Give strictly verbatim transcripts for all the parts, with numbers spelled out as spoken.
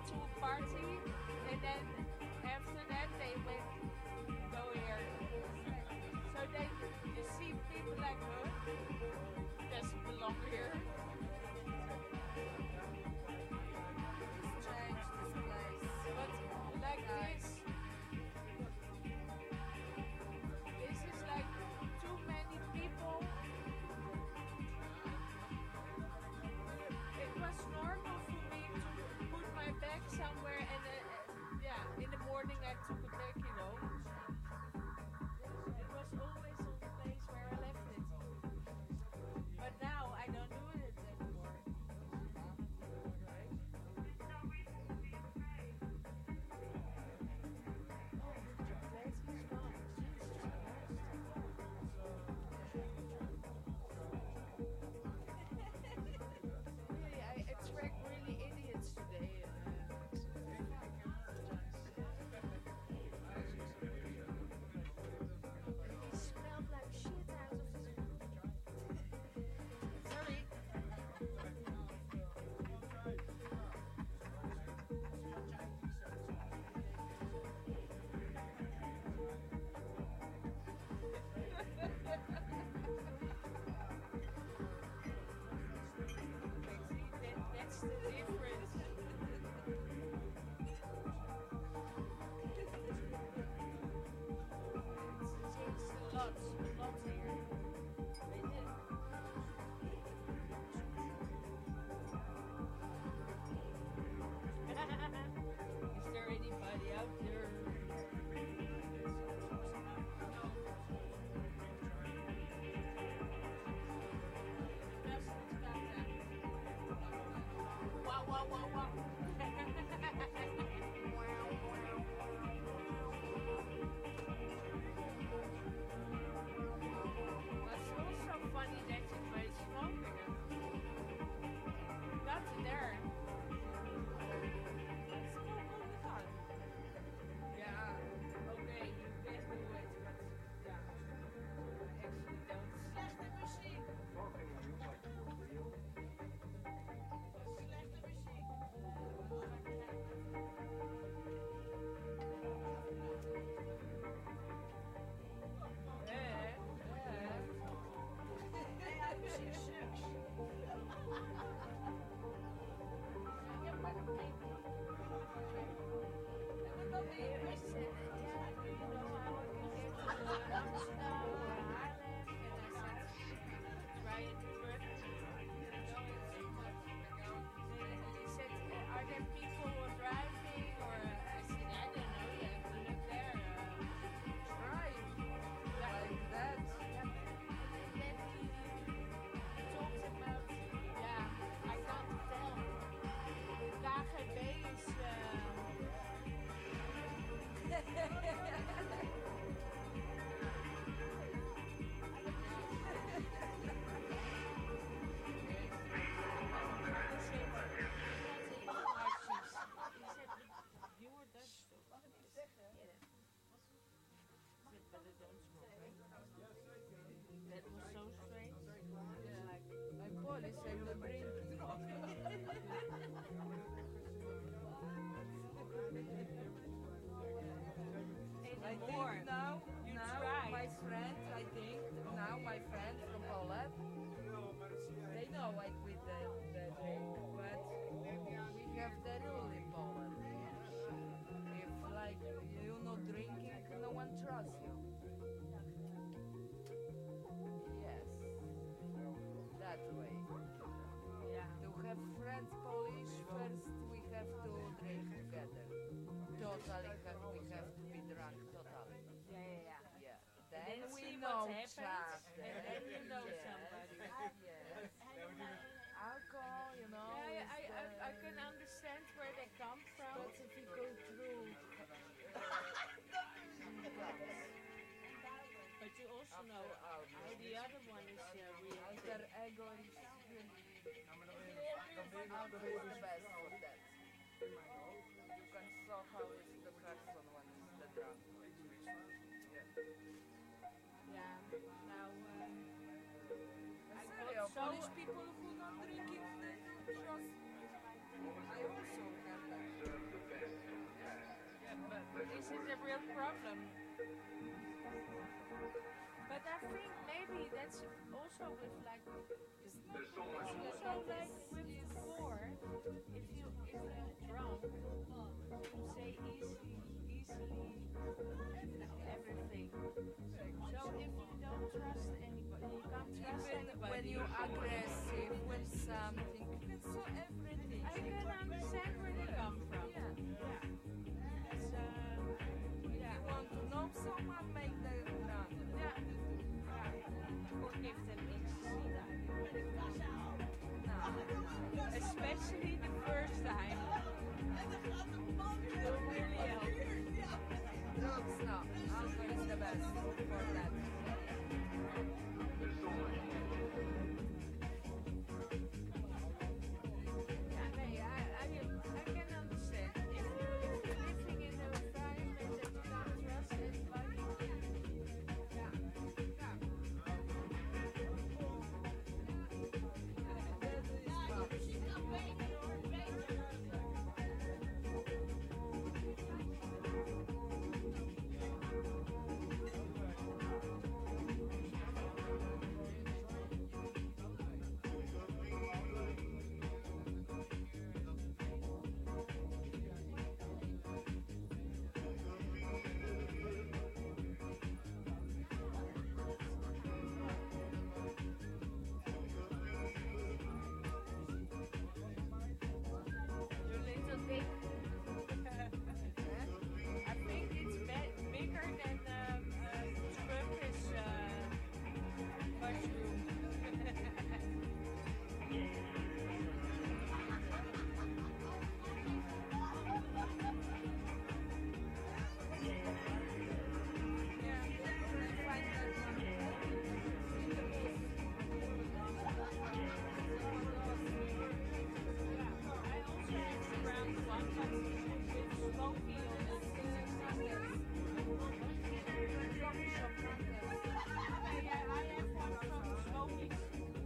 to a party, and then after that they went go here. So they you see people like her doesn't belong here. Strange this place. But like Nice. this, this is like too many people. It was normal for me to put my bag somewhere and uh, yeah, in the morning I took it back, you know. It was always on the place where I left it. But now I don't do it anymore. Really, I attract really idiots today. He smelled like shit out of his Sorry. See, that, that's the difference. It's changed a lot, a lot here. Weet je? Is there anybody out there? Wow, wow, wow, wow. It's also funny that you play smoking. Not there. Smoke all the time. Yeah, okay, you can do it, but yeah, I actually don't. Slechte muziek. Slechte muziek. Eh, eh. Ja, precies. Sucks. Ja, maar Dat ben je I said, yeah, do you know how I can get to Amsterdam or Haarlem? And I said, try it first. No, it's too much. And he said, uh, are there people who are driving? Or uh, I said, I don't know. You have to look there. Uh, Right. Like that. and then he, he talks about, yeah, I can't tell. K G B is. Uh, You were Dutch toch? Mag ik iets zeggen? Yeah. Said, but I don't smoke, right? That was so strange. Yeah. Like police and the brain. I Anymore. think now, You now tried. my friend, I think, now my friend from Poland, they know I quit the, the drink, but we have the rule in Poland. If like you're not drinking, no one trusts you. Yes, that way. Yeah. To have friends Polish, first we have to drink together. Totally have, we have to be drunk totally. Yeah, yeah, yeah. Yeah. Then Then we see know what each happens, other. and then you know Yes. somebody. Yes. Alcohol, you know. Yeah, is I, I, I the- can understand where they come from. But if you go through But you also After know hours. how the other one is uh, reacting. alter ego is really alcohol is the best for that. You can saw how is the person when is the drunk. Yeah. Yeah. Now, um, I Sorry, got so Polish people who not drinking, they don't trust. I also have that. Is it a real problem? But I think maybe that's also with like There's so much also like with before, if you if you're drunk, you say easy easily everything. So if you don't trust anybody, you can't trust Even anybody. when you're aggressive, when something, you can saw everything. I can understand where they come from. Yeah. Yeah. It's uh yeah. You want to know someone, make them run. Yeah. Yeah. Or give them ecstasy. No. Especially the first time. It will really help. Drugs, no. Alcohol is the best for that. there's so much Yeah, nee, I, I, I can understand. If you if you're living in an environment that you can't trust anybody, yeah, yeah. Your little dick. I think it's be- bigger than um, uh, Turkish uh, mushroom. Yeah, I find that one in the book. Yeah, I also have the round one, but with smoky on it. Coffee shop contest. Okay, yeah, I have one from Smokies.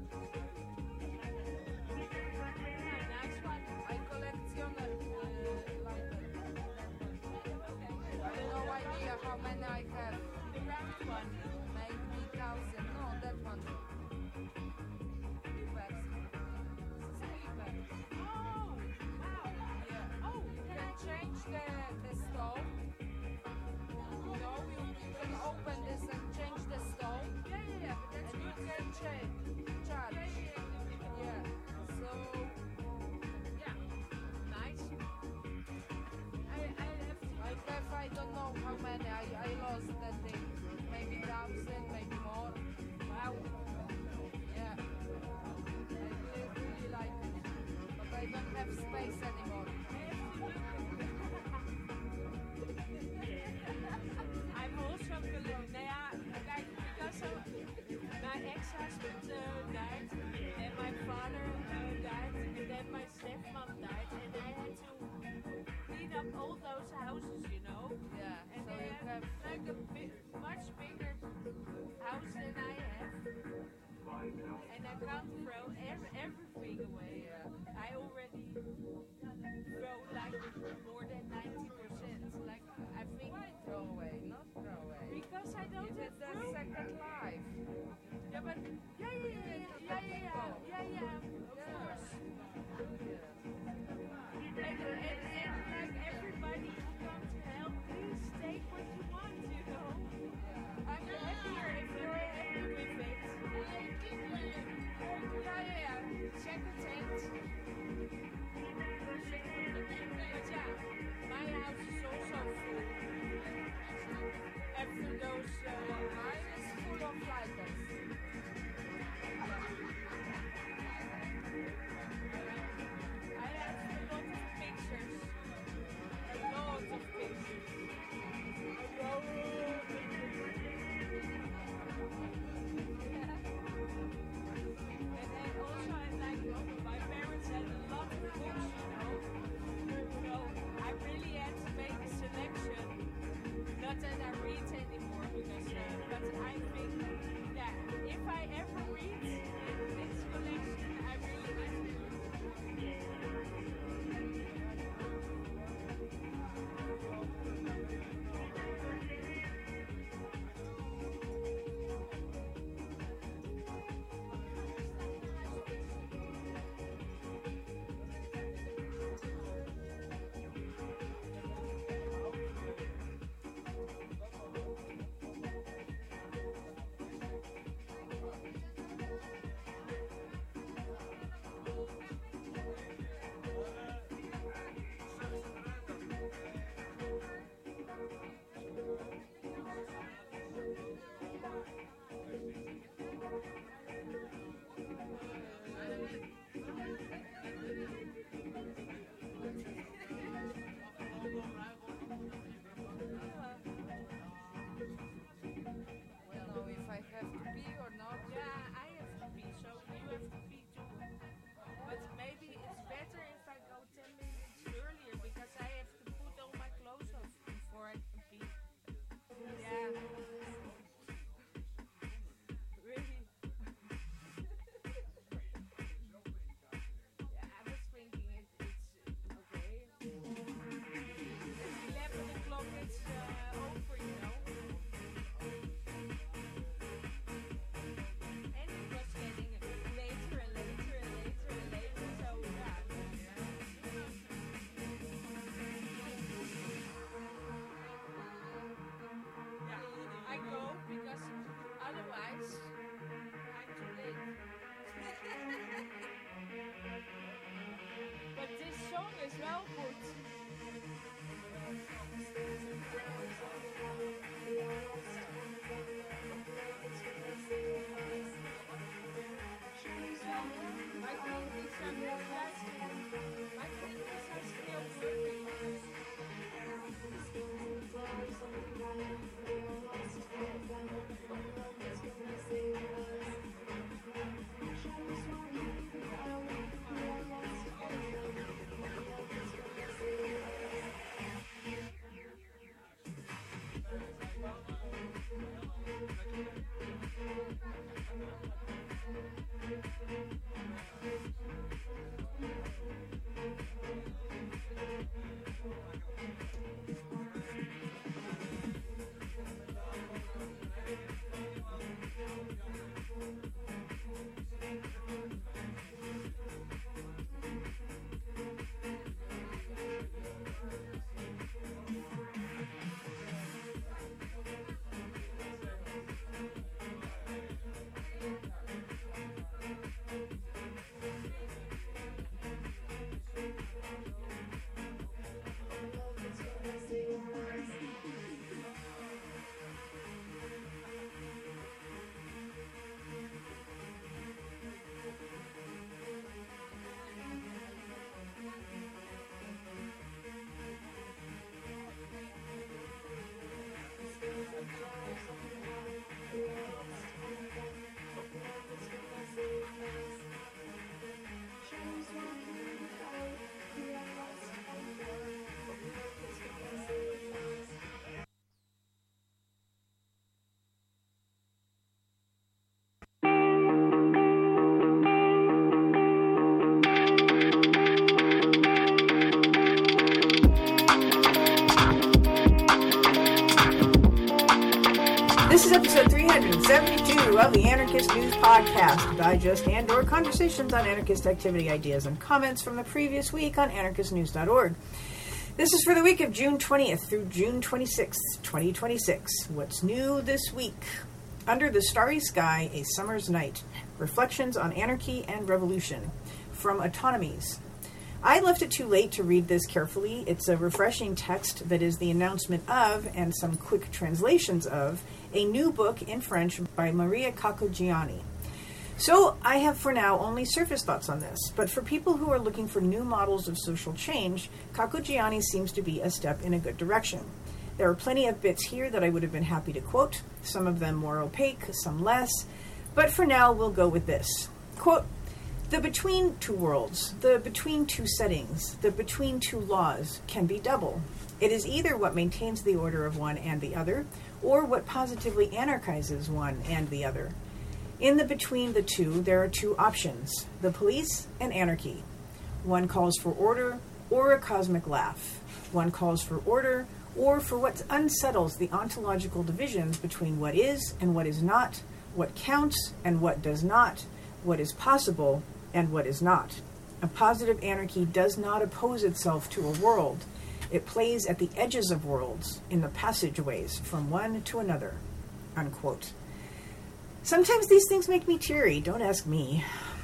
Yeah, nice one. I collection uh, like Okay. I have no idea how many I have. The round one. Maybe thousand. No, that one. Beavers. Beavers. Oh, wow. Yeah. Oh, You can can I change the, the stove. You know, you, you can open this and change the stove. Yeah, yeah, yeah, but that's And you good. can change. Charge. Yeah, yeah, yeah. Yeah. So, Yeah. Nice. I, I have to. I have, I don't know how many. I, I lost that thing. Maybe thousand, maybe more. Wow. Yeah. I really, really like it. But I don't have space anymore. I'm also collecting. Nou ja, kijk, because of my ex-husband uh, died, and my father uh, died, and then my stepmom died, and I had to clean up all those houses, you know. Yeah. And So they you have have. like a bi- much bigger house than I have, and I can't throw ev- everything away. Yeah. I already throw like more than ninety percent. Like I think Why throw away? Not throw away. because I don't Give have it a room. second life. Yeah, but yeah, yeah, yeah, yeah, yeah, yeah, yeah, yeah, yeah, of Yeah. course. Yeah. And, and, and like everybody who comes to help, please take what you want, you know. Yeah. I wel goed. Maar ik denk die zijn heel juist. Maar ik denk die zijn heel fluffy. This is episode three seventy-two of the Anarchist News Podcast, digest and or conversations on anarchist activity, ideas, and comments from the previous week on anarchist news dot org. This is for the week of June twentieth through June twenty-sixth, twenty twenty-six. What's new this week? Under the Starry Sky, A Summer's Night. Reflections on Anarchy and Revolution. From Autonomies. I left it too late to read this carefully. It's a refreshing text that is the announcement of, and some quick translations of, a new book in French by Maria Caccogiani. So I have for now only surface thoughts on this, but for people who are looking for new models of social change, Caccogiani seems to be a step in a good direction. There are plenty of bits here that I would have been happy to quote, some of them more opaque, some less, but for now we'll go with this. Quote, "The between two worlds, the between two settings, the between two laws can be double. It is either what maintains the order of one and the other, or what positively anarchizes one and the other. In the between the two, there are two options, the police and anarchy. One calls for order or a cosmic laugh. One calls for order or for what unsettles the ontological divisions between what is and what is not, what counts and what does not, what is possible and what is not. A positive anarchy does not oppose itself to a world. It plays at the edges of worlds, in the passageways from one to another." Unquote. Sometimes these things make me teary. Don't ask me.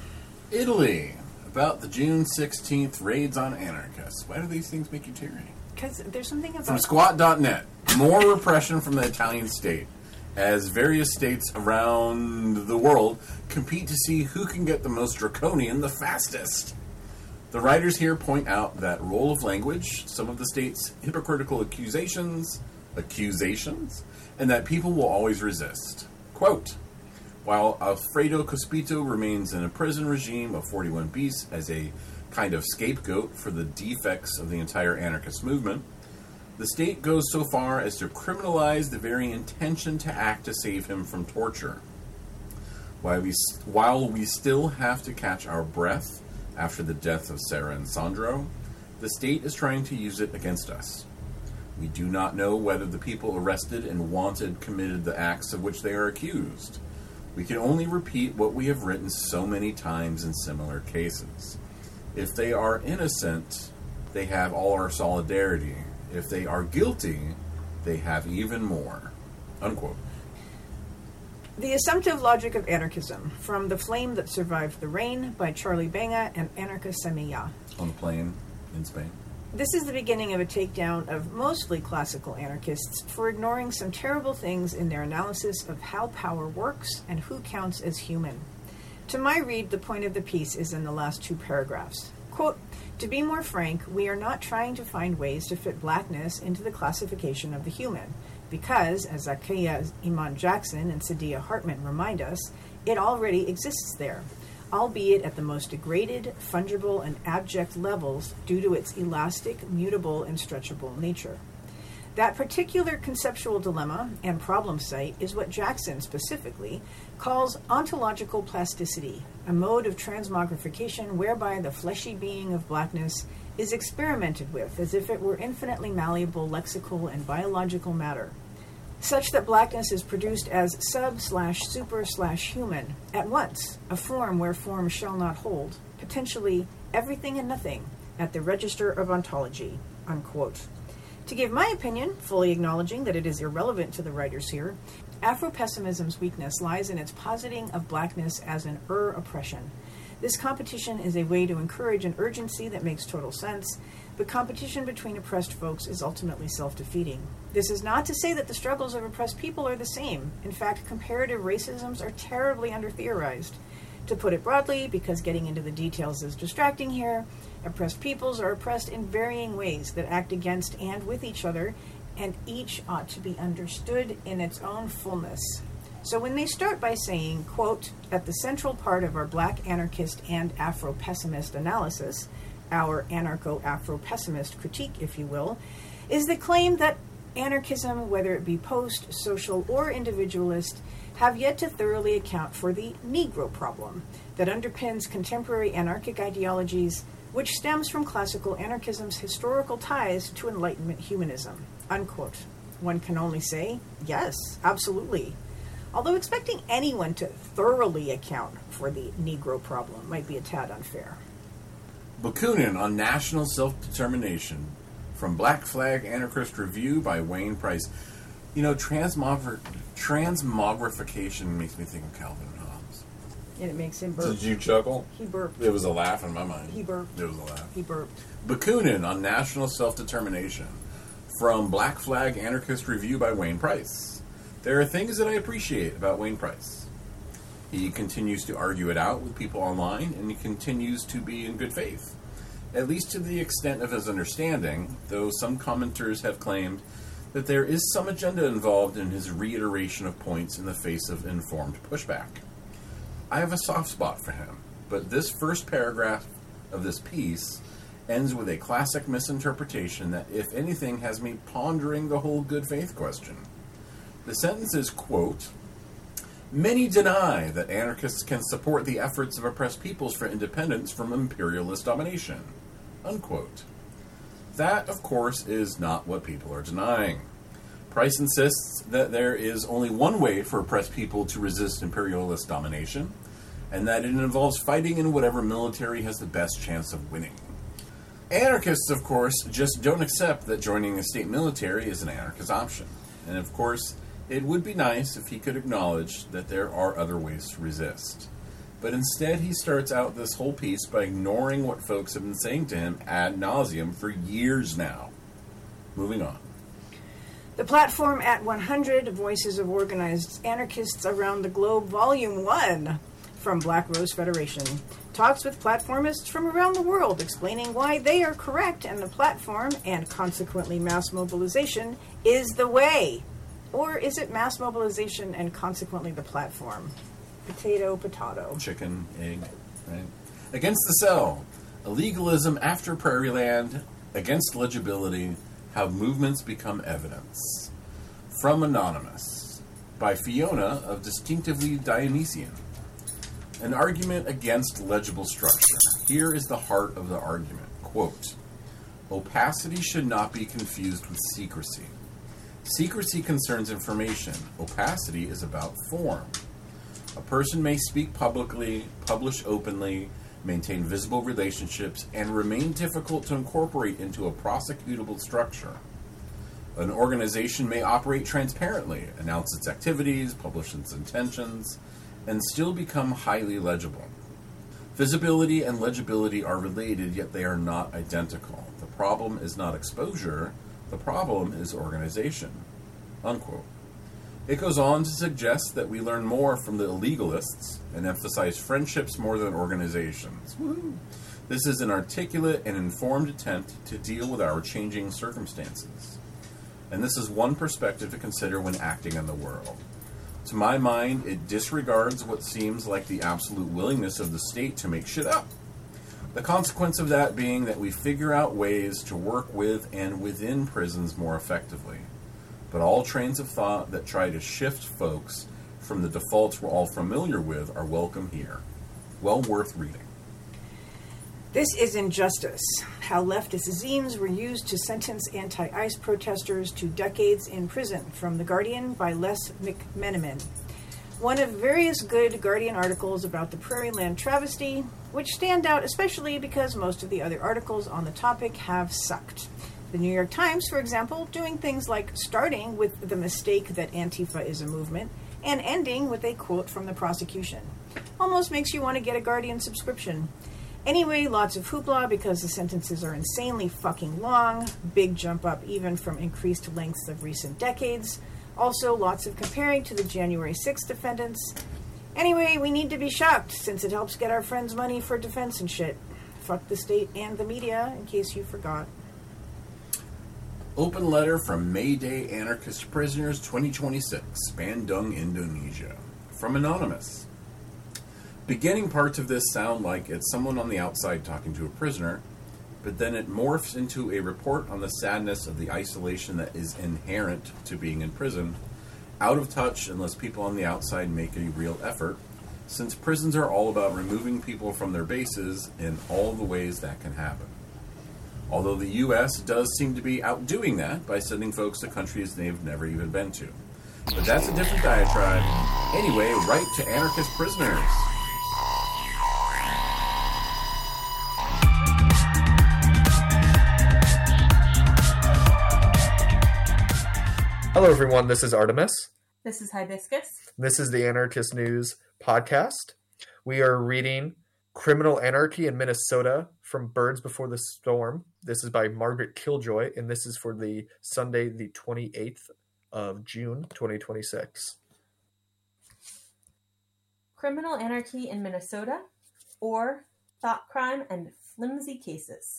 Italy. About the June sixteenth raids on anarchists. Why do these things make you teary? Because there's something about... From squat dot net. More repression from the Italian state, as various states around the world compete to see who can get the most draconian the fastest. The writers here point out that role of language, some of the state's hypocritical accusations, accusations, and that people will always resist. Quote, "While Alfredo Cospito remains in a prison regime of forty-one bis as a kind of scapegoat for the defects of the entire anarchist movement, the state goes so far as to criminalize the very intention to act to save him from torture. While we, while we still have to catch our breath after the death of Sarah and Sandro, the state is trying to use it against us. We do not know whether the people arrested and wanted committed the acts of which they are accused. We can only repeat what we have written so many times in similar cases. If they are innocent, they have all our solidarity. If they are guilty, they have even more." Unquote. The Assumptive Logic of Anarchism, from The Flame That Survived the Rain by Charlie Banga and Anarcha Semilla. On the plane in Spain. This is the beginning of a takedown of mostly classical anarchists for ignoring some terrible things in their analysis of how power works and who counts as human. To my read, the point of the piece is in the last two paragraphs. Quote, "To be more frank, we are not trying to find ways to fit blackness into the classification of the human, because, as Zakiya Iman Jackson and Saidiya Hartman remind us, it already exists there, albeit at the most degraded, fungible, and abject levels due to its elastic, mutable, and stretchable nature. That particular conceptual dilemma and problem site is what Jackson specifically calls ontological plasticity, a mode of transmogrification whereby the fleshy being of blackness is experimented with as if it were infinitely malleable lexical and biological matter, such that blackness is produced as sub slash super slash human at once, a form where form shall not hold, potentially everything and nothing at the register of ontology," unquote. To give my opinion, fully acknowledging that it is irrelevant to the writers here, Afro-pessimism's weakness lies in its positing of blackness as an ur-oppression. This competition is a way to encourage an urgency that makes total sense, but competition between oppressed folks is ultimately self-defeating. This is not to say that the struggles of oppressed people are the same. In fact, comparative racisms are terribly under-theorized. To put it broadly, because getting into the details is distracting here, oppressed peoples are oppressed in varying ways that act against and with each other, and each ought to be understood in its own fullness. So when they start by saying, quote, "At the central part of our black anarchist and Afro-pessimist analysis," our anarcho-Afro-pessimist critique, if you will, is the claim that anarchism, whether it be post, social, or individualist, have yet to thoroughly account for the Negro problem that underpins contemporary anarchic ideologies, which stems from classical anarchism's historical ties to Enlightenment humanism, unquote. One can only say, yes, absolutely. Although expecting anyone to thoroughly account for the Negro problem might be a tad unfair. Bakunin on National Self-Determination, from Black Flag Anarchist Review by Wayne Price. You know, transmogr- transmogrification makes me think of Calvin Hobbes. And it makes him burp. Did you chuckle? He burped. It was a laugh in my mind. He burped. It was a laugh. He burped. Bakunin on National Self-Determination, from Black Flag Anarchist Review by Wayne Price. There are things that I appreciate about Wayne Price. He continues to argue it out with people online, and he continues to be in good faith, at least to the extent of his understanding, though some commenters have claimed that there is some agenda involved in his reiteration of points in the face of informed pushback. I have a soft spot for him, but this first paragraph of this piece ends with a classic misinterpretation that, if anything, has me pondering the whole good faith question. The sentence is, quote, "Many deny that anarchists can support the efforts of oppressed peoples for independence from imperialist domination," unquote. That, of course, is not what people are denying. Price insists that there is only one way for oppressed people to resist imperialist domination, and that it involves fighting in whatever military has the best chance of winning. Anarchists, of course, just don't accept that joining a state military is an anarchist option. And, of course, it would be nice if he could acknowledge that there are other ways to resist. But instead, he starts out this whole piece by ignoring what folks have been saying to him ad nauseum for years now. Moving on. The platform at one hundred, Voices of Organized Anarchists Around the Globe, Volume one, from Black Rose Federation, talks with platformists from around the world, explaining why they are correct and the platform, and consequently mass mobilization, is the way. Or is it mass mobilization and consequently the platform? Potato, potato. Chicken, egg, right? Against the Cell, a legalism after Prairie Land, against legibility, how movements become evidence. From Anonymous, by Fiona of Distinctively Dionysian. An argument against legible structure. Here is the heart of the argument. Quote, "Opacity should not be confused with secrecy. Secrecy concerns information. Opacity is about form. A person may speak publicly, publish openly, maintain visible relationships, and remain difficult to incorporate into a prosecutable structure. An organization may operate transparently, announce its activities, publish its intentions, and still become highly legible. Visibility and legibility are related, yet they are not identical. The problem is not exposure, the problem is organization. Unquote. It goes on to suggest that we learn more from the illegalists and emphasize friendships more than organizations. Woo-hoo. This is an articulate and informed attempt to deal with our changing circumstances. And this is one perspective to consider when acting in the world. To my mind, it disregards what seems like the absolute willingness of the state to make shit up. The consequence of that being that we figure out ways to work with and within prisons more effectively. But all trains of thought that try to shift folks from the defaults we're all familiar with are welcome here. Well worth reading. This is Injustice, how leftist zines were used to sentence anti-ICE protesters to decades in prison, from The Guardian by Les McMenamin. One of various good Guardian articles about the Prairie Land travesty, which stand out especially because most of the other articles on the topic have sucked. The New York Times, for example, doing things like starting with the mistake that Antifa is a movement and ending with a quote from the prosecution. Almost makes you want to get a Guardian subscription. Anyway, lots of hoopla because the sentences are insanely fucking long, big jump up even from increased lengths of recent decades. Also, lots of comparing to the January sixth defendants. Anyway, we need to be shocked since it helps get our friends money for defense and shit. Fuck the state and the media, in case you forgot. Open letter from May Day Anarchist Prisoners twenty twenty-six, Bandung, Indonesia. From Anonymous. Beginning parts of this sound like it's someone on the outside talking to a prisoner, but then it morphs into a report on the sadness of the isolation that is inherent to being in prison, out of touch unless people on the outside make a real effort, since prisons are all about removing people from their bases in all the ways that can happen. Although the U S does seem to be outdoing that by sending folks to countries they've never even been to. But that's a different diatribe. Anyway, right to anarchist prisoners. Hello, everyone. This is Artemis. This is Hibiscus. This is the Anarchist News podcast. We are reading Criminal Anarchy in Minnesota from Birds Before the Storm. This is by Margaret Killjoy, and this is for the Sunday, the twenty-eighth of June, twenty twenty-six. Criminal Anarchy in Minnesota, or Thought Crime and Flimsy Cases.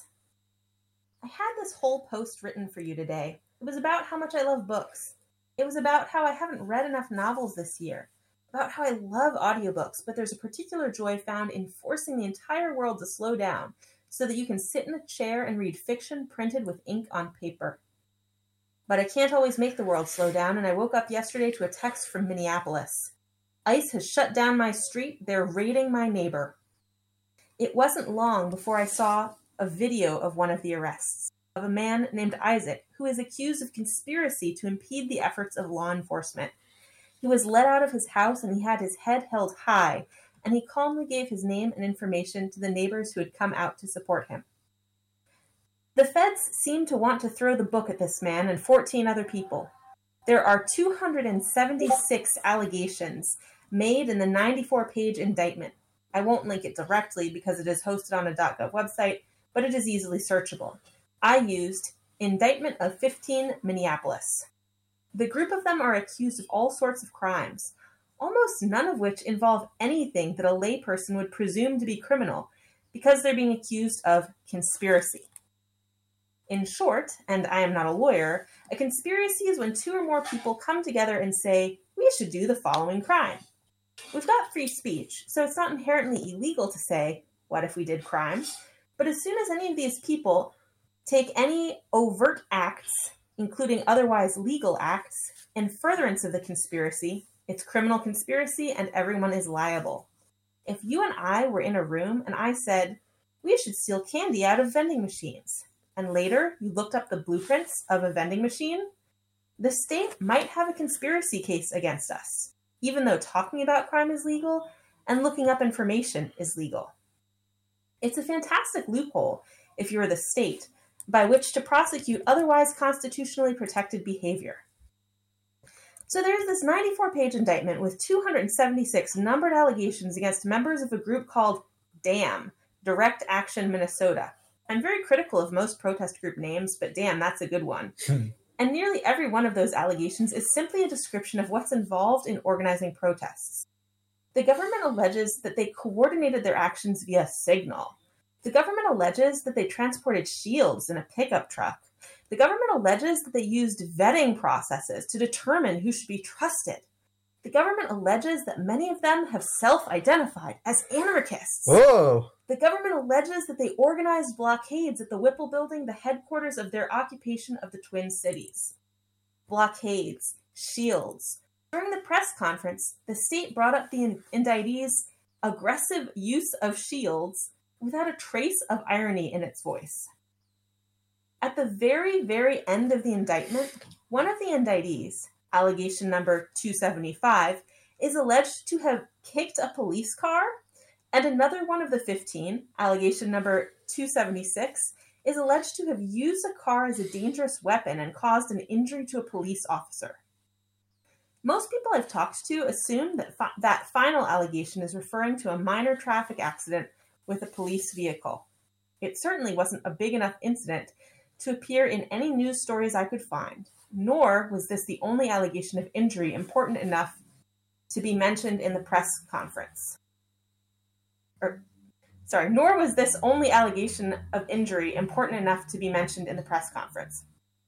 I had this whole post written for you today. It was about how much I love books. It was about how I haven't read enough novels this year. About how I love audiobooks, but there's a particular joy found in forcing the entire world to slow down so that you can sit in a chair and read fiction printed with ink on paper. But I can't always make the world slow down, and I woke up yesterday to a text from Minneapolis. ICE has shut down my street. They're raiding my neighbor. It wasn't long before I saw a video of one of the arrests, of a man named Isaac, who is accused of conspiracy to impede the efforts of law enforcement. He was let out of his house and he had his head held high, and he calmly gave his name and information to the neighbors who had come out to support him. The feds seemed to want to throw the book at this man and fourteen other people. There are two hundred seventy-six allegations made in the ninety-four page indictment. I won't link it directly because it is hosted on a .gov website, but it is easily searchable. I used Indictment of fifteen Minneapolis. The group of them are accused of all sorts of crimes, almost none of which involve anything that a layperson would presume to be criminal, because they're being accused of conspiracy. In short, and I am not a lawyer, a conspiracy is when two or more people come together and say, we should do the following crime. We've got free speech, so it's not inherently illegal to say, what if we did crime? But as soon as any of these people take any overt acts, including otherwise legal acts, in furtherance of the conspiracy, it's criminal conspiracy and everyone is liable. If you and I were in a room and I said, we should steal candy out of vending machines, and later you looked up the blueprints of a vending machine, the state might have a conspiracy case against us, even though talking about crime is legal and looking up information is legal. It's a fantastic loophole, if you're the state, by which to prosecute otherwise constitutionally protected behavior. So there's this ninety-four page indictment with two hundred seventy-six numbered allegations against members of a group called DAM, Direct Action Minnesota. I'm very critical of most protest group names, but damn, that's a good one. And nearly every one of those allegations is simply a description of what's involved in organizing protests. The government alleges that they coordinated their actions via Signal. The government alleges that they transported shields in a pickup truck. The government alleges that they used vetting processes to determine who should be trusted. The government alleges that many of them have self-identified as anarchists. Whoa! The government alleges that they organized blockades at the Whipple Building, the headquarters of their occupation of the Twin Cities. Blockades, shields. During the press conference, the state brought up the indictees' aggressive use of shields without a trace of irony in its voice. At the very, very end of the indictment, one of the indictees, allegation number two seventy-five, is alleged to have kicked a police car, and another one of the fifteen, allegation number two seventy-six, is alleged to have used a car as a dangerous weapon and caused an injury to a police officer. Most people I've talked to assume that fi- that final allegation is referring to a minor traffic accident with a police vehicle. It certainly wasn't a big enough incident to appear in any news stories I could find, nor was this the only allegation of injury important enough to be mentioned in the press conference. Or, sorry, nor was this only allegation of injury important enough to be mentioned in the press conference.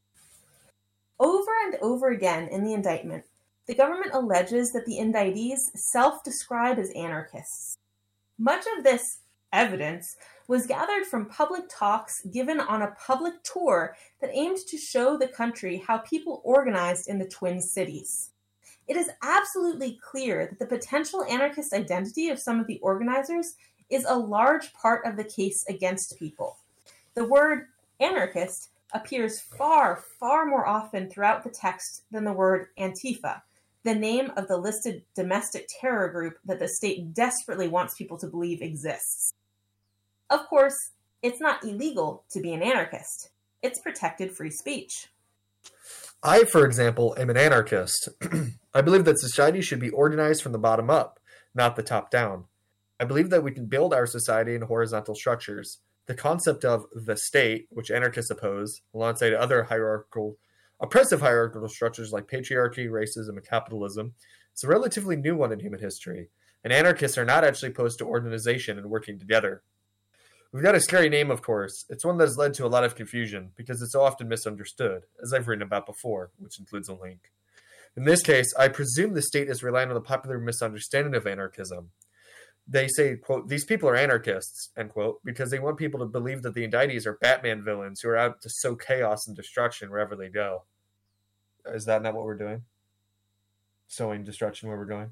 Over and over again in the indictment, the government alleges that the indictees self-describe as anarchists. Much of this evidence was gathered from public talks given on a public tour that aimed to show the country how people organized in the Twin Cities. It is absolutely clear that the potential anarchist identity of some of the organizers is a large part of the case against people. The word anarchist appears far, far more often throughout the text than the word Antifa, the name of the listed domestic terror group that the state desperately wants people to believe exists. Of course, it's not illegal to be an anarchist. It's protected free speech. I, for example, am an anarchist. I believe that society should be organized from the bottom up, not the top down. I believe that we can build our society in horizontal structures. The concept of the state, which anarchists oppose, alongside other hierarchical, oppressive hierarchical structures like patriarchy, racism, and capitalism, is a relatively new one in human history, and anarchists are not actually opposed to organization and working together. We've got a scary name, of course. It's one that has led to a lot of confusion, because it's so often misunderstood, as I've written about before, which includes a link. In this case, I presume the state is relying on the popular misunderstanding of anarchism. They say, quote, these people are anarchists, end quote, because they want people to believe that the indictees are Batman villains who are out to sow chaos and destruction wherever they go. Is that not what we're doing? Sowing destruction where we're going?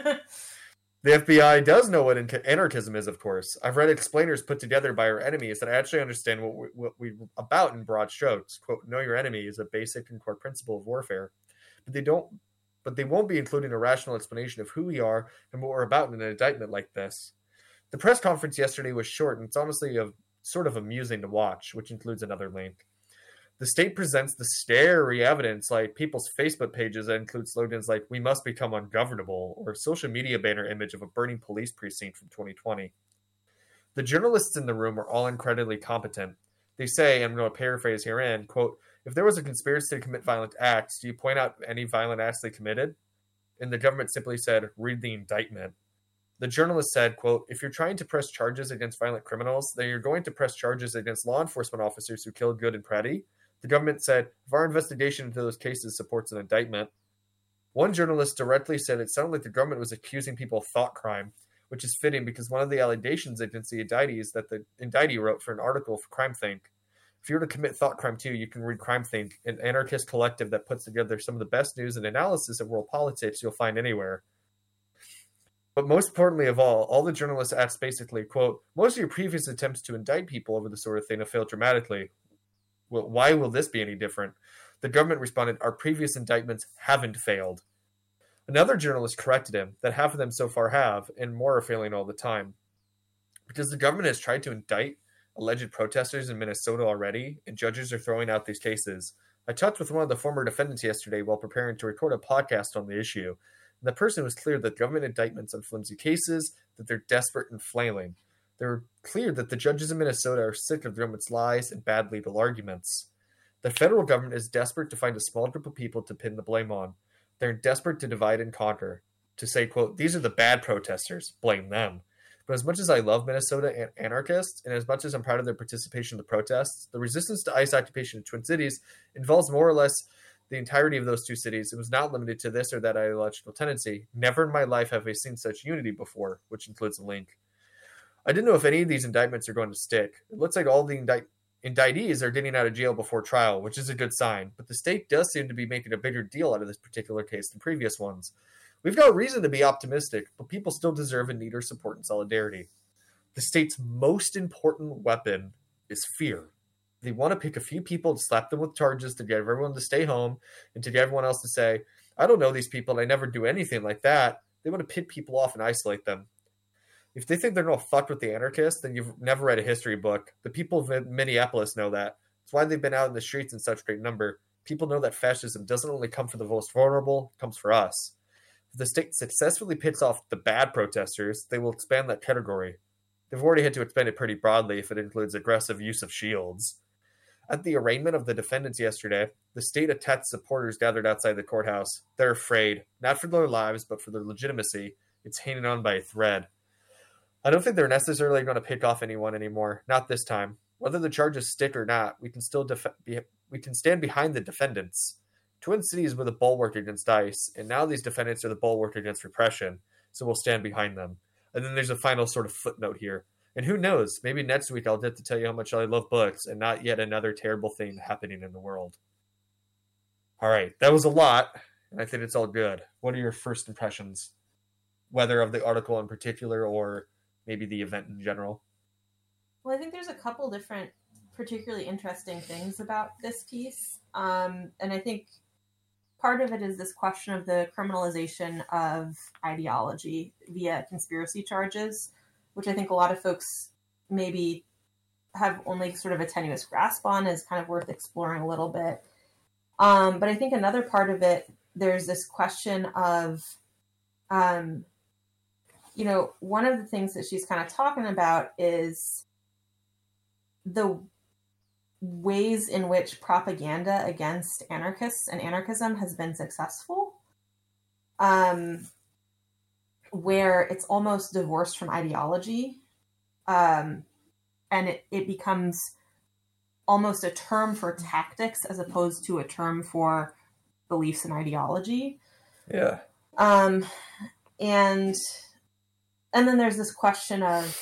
The F B I does know what anarchism is, of course. I've read explainers put together by our enemies that actually understand what, we, what we're about in broad strokes. Quote, know your enemy is a basic and core principle of warfare. But they don't. But they won't be including a rational explanation of who we are and what we're about in an indictment like this. The press conference yesterday was short, and it's honestly a, sort of amusing to watch, which includes another link. The state presents the scary evidence like people's Facebook pages that include slogans like, we must become ungovernable, or a social media banner image of a burning police precinct from twenty twenty. The journalists in the room are all incredibly competent. They say, and I'm going to paraphrase herein, quote, if there was a conspiracy to commit violent acts, do you point out any violent acts they committed? And the government simply said, read the indictment. The journalist said, quote, if you're trying to press charges against violent criminals, then you're going to press charges against law enforcement officers who killed Good and Preddy. The government said, if our investigation into those cases supports an indictment. One journalist directly said it sounded like the government was accusing people of thought crime, which is fitting because one of the allegations against the indictees that the indictee wrote for an article for CrimeThink. If you were to commit thought crime too, you can read CrimeThink, an anarchist collective that puts together some of the best news and analysis of world politics you'll find anywhere. But most importantly of all, all the journalists asked basically, quote, most of your previous attempts to indict people over the sort of thing have failed dramatically. Well, why will this be any different? The government responded, our previous indictments haven't failed. Another journalist corrected him that half of them so far have, and more are failing all the time. Because the government has tried to indict alleged protesters in Minnesota already, and judges are throwing out these cases. I talked with one of the former defendants yesterday while preparing to record a podcast on the issue, and the person was clear that government indictments on flimsy cases, that they're desperate and flailing. They're clear that the judges in Minnesota are sick of the government's lies and bad legal arguments. The federal government is desperate to find a small group of people to pin the blame on. They're desperate to divide and conquer, to say, quote, these are the bad protesters, blame them. But as much as I love Minnesota and anarchists, and as much as I'm proud of their participation in the protests, the resistance to ICE occupation in Twin Cities involves more or less the entirety of those two cities. It was not limited to this or that ideological tendency. Never in my life have I seen such unity before, which includes a link. I didn't know if any of these indictments are going to stick. It looks like all the indict- indictees are getting out of jail before trial, which is a good sign. But the state does seem to be making a bigger deal out of this particular case than previous ones. We've got reason to be optimistic, but people still deserve and need our support and solidarity. The state's most important weapon is fear. They want to pick a few people to slap them with charges to get everyone to stay home and to get everyone else to say, I don't know these people, I never do anything like that. They want to pit people off and isolate them. If they think they're going to fuck with the anarchists, then you've never read a history book. The people of Minneapolis know that. That's why they've been out in the streets in such great number. People know that fascism doesn't only come for the most vulnerable, it comes for us. If the state successfully picks off the bad protesters, they will expand that category. They've already had to expand it pretty broadly if it includes aggressive use of shields. At the arraignment of the defendants yesterday, the state-attached supporters gathered outside the courthouse. They're afraid, not for their lives, but for their legitimacy. It's hanging on by a thread. I don't think they're necessarily going to pick off anyone anymore. Not this time. Whether the charges stick or not, we can still def- be, we can stand behind the defendants. Twin Cities were the bulwark against ICE, and now these defendants are the bulwark against repression, so we'll stand behind them. And then there's a final sort of footnote here. And who knows, maybe next week I'll get to tell you how much I love books and not yet another terrible thing happening in the world. All right, that was a lot, and I think it's all good. What are your first impressions, whether of the article in particular or maybe the event in general? Well, I think there's a couple different particularly interesting things about this piece. Um, and I think part of it is this question of the criminalization of ideology via conspiracy charges, which I think a lot of folks maybe have only sort of a tenuous grasp on, is kind of worth exploring a little bit. Um, but I think another part of it, there's this question of, um, you know, one of the things that she's kind of talking about is the ways in which propaganda against anarchists and anarchism has been successful, um, where it's almost divorced from ideology, um, and it, it becomes almost a term for tactics as opposed to a term for beliefs and ideology. Yeah. Um, and and then there's this question of,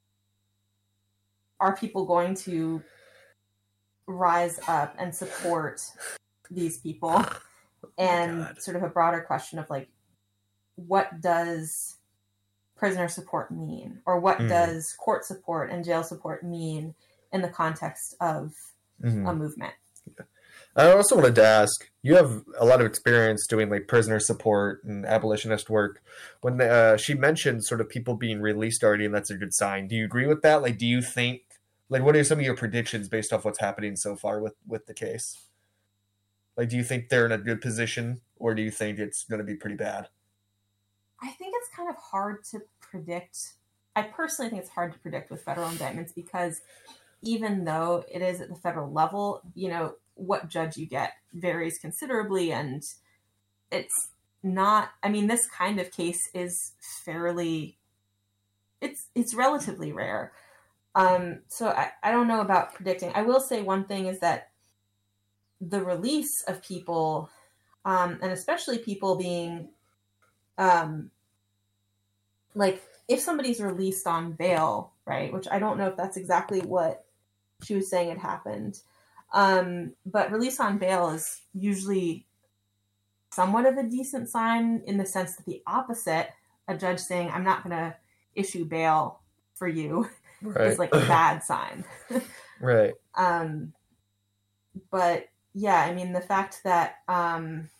are people going to rise up and support these people? And God. Sort of a broader question of like, what does prisoner support mean? Or what Mm. does court support and jail support mean in the context of Mhm. a movement? I also wanted to ask, you have a lot of experience doing like prisoner support and abolitionist work. When uh, she mentioned sort of people being released already, and that's a good sign. Do you agree with that? Like, do you think, like, what are some of your predictions based off what's happening so far with, with the case? Like, do you think they're in a good position, or do you think it's going to be pretty bad? I think it's kind of hard to predict. I personally think it's hard to predict with federal indictments, because even though it is at the federal level, you know, what judge you get varies considerably, and it's not, I mean, this kind of case is fairly, it's it's relatively rare. Um, so I, I don't know about predicting. I will say one thing is that the release of people, um, and especially people being, um, like, if somebody's released on bail, right, which I don't know if that's exactly what she was saying had happened, um, but release on bail is usually somewhat of a decent sign, in the sense that the opposite, a judge saying, I'm not going to issue bail for you, Right. is like a bad sign. Right. Um, but yeah, I mean, the fact that, um,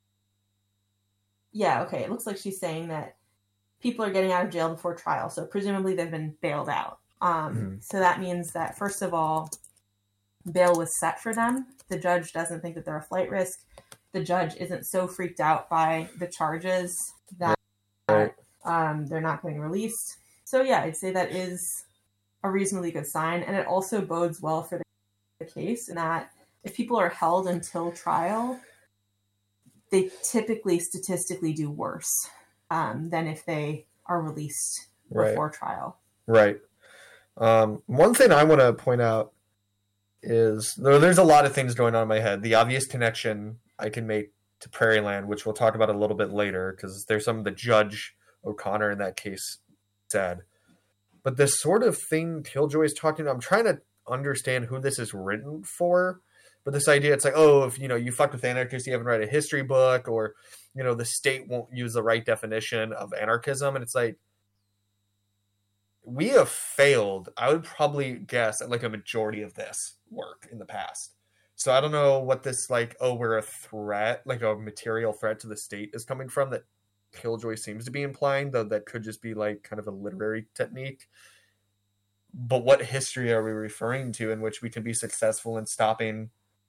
yeah, okay, it looks like she's saying that people are getting out of jail before trial, so presumably they've been bailed out. Um, Mm-hmm. So that means that, first of all, bail was set for them. The judge doesn't think that they're a flight risk. The judge isn't so freaked out by the charges that Right. um, they're not getting released. So yeah, I'd say that is a reasonably good sign. And it also bodes well for the, the case in that if people are held until trial, they typically statistically do worse um, than if they are released before Right. trial. Right. Um, one thing I want to point out is there, there's a lot of things going on in my head. The obvious connection I can make to Prairie Land, which we'll talk about a little bit later, because there's some of the Judge O'Connor in that case said. But this sort of thing Killjoy is talking about, I'm trying to understand who this is written for. But this idea, it's like, oh, if you know you fuck with anarchists, you haven't read a history book, or you know the state won't use the right definition of anarchism, and it's like, we have failed, I would probably guess, at like a majority of this work in the past. So I don't know what this, like, oh, we're a threat, like a material threat to the state is coming from that Killjoy seems to be implying, though that could just be like kind of a literary technique. But what history are we referring to in which we can be successful in stopping?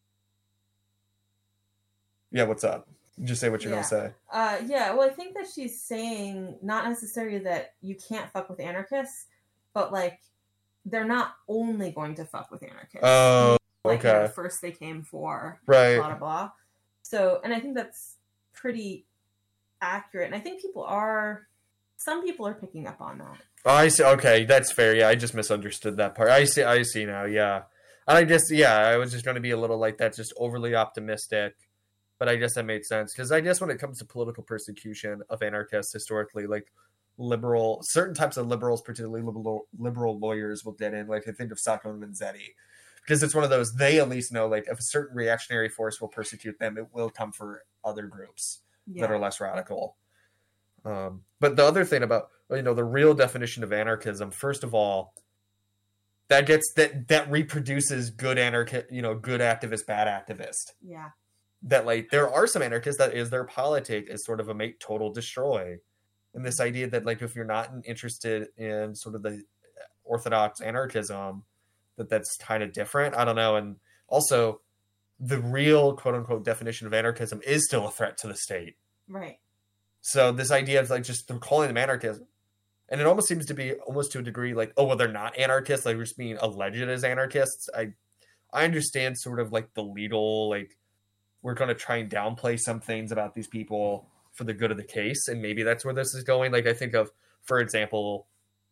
Yeah, what's up? Just say what you're Yeah. going to say. Uh, yeah, well, I think that she's saying not necessarily that you can't fuck with anarchists, but like they're not only going to fuck with anarchists. Oh, like, you okay. know, first they came for Right. blah, blah, blah. So, and I think that's pretty accurate. And I think people are, some people are picking up on that. Oh, I see. Okay, that's fair. Yeah, I just misunderstood that part. I see. I see now. Yeah, and I just yeah, I was just going to be a little like that, just overly optimistic. But I guess that made sense because I guess when it comes to political persecution of anarchists historically, like liberal, certain types of liberals, particularly liberal liberal lawyers, will get in. Like I think of Sacco and Vanzetti, because it's one of those. They at least know like if a certain reactionary force will persecute them, it will come for other groups Yeah. that are less radical. Um, but the other thing about you know the real definition of anarchism, first of all, that gets that that reproduces good anarchist, you know, good activist, bad activist. Yeah. That like there are some anarchists that is their politic is sort of a make total destroy, and this idea that like if you're not interested in sort of the orthodox anarchism, that that's kind of different. I don't know, and also the real quote unquote definition of anarchism is still a threat to the state. Right. So this idea of like just calling them anarchists, and it almost seems to be almost to a degree like, oh well, they're not anarchists, like we're just being alleged as anarchists. I I understand sort of like the legal like we're going to try and downplay some things about these people for the good of the case, and maybe that's where this is going. Like I think of, for example,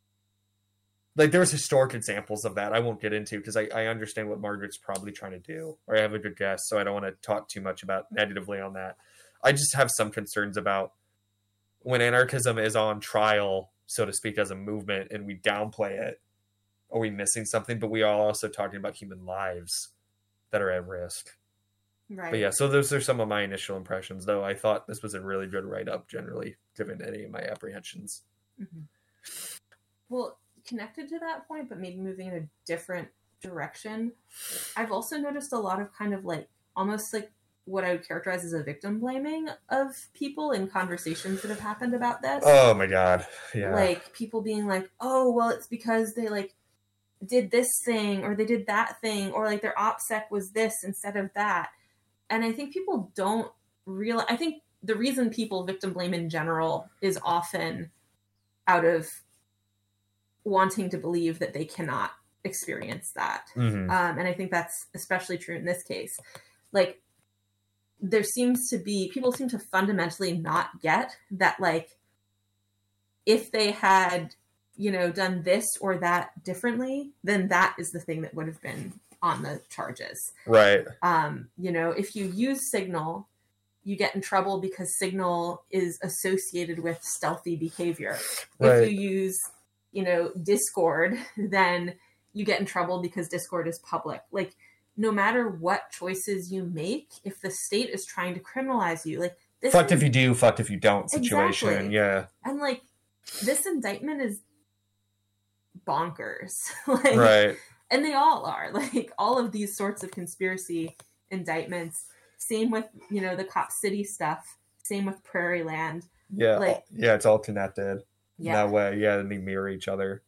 like there's historic examples of that I won't get into because I, I understand what Margaret's probably trying to do, or I have a good guess, so I don't want to talk too much about negatively on that. I just have some concerns about when anarchism is on trial, so to speak, as a movement, and we downplay it, are we missing something? But we are also talking about human lives that are at risk. Right. But yeah, so those are some of my initial impressions, though I thought this was a really good write-up, generally, given any of my apprehensions. Mhm. Well, connected to that point, but maybe moving in a different direction, I've also noticed a lot of kind of like, almost like what I would characterize as a victim blaming of people in conversations that have happened about this. Oh my god, yeah. Like, people being like, oh, well, it's because they, like, did this thing, or they did that thing, or, like, their OPSEC was this instead of that. And I think people don't realize, I think the reason people victim blame in general is often out of wanting to believe that they cannot experience that. Mhm. Um, and I think that's especially true in this case. Like, there seems to be, people seem to fundamentally not get that, like, if they had, you know, done this or that differently, then that is the thing that would have been on the charges. Right. Um, you know, if you use Signal, you get in trouble because Signal is associated with stealthy behavior. Right. If you use, you know, Discord, then you get in trouble because Discord is public. Like, no matter what choices you make, if the state is trying to criminalize you, like, this Fucked is, if you do, fucked if you don't situation. Exactly. Yeah. and like, this indictment is bonkers. Like, Right. and they all are, like, all of these sorts of conspiracy indictments. Same with, you know, the Cop City stuff. Same with Prairie Land. Yeah. Like- yeah, it's all connected. In Yeah. that way. Yeah, and they mirror each other.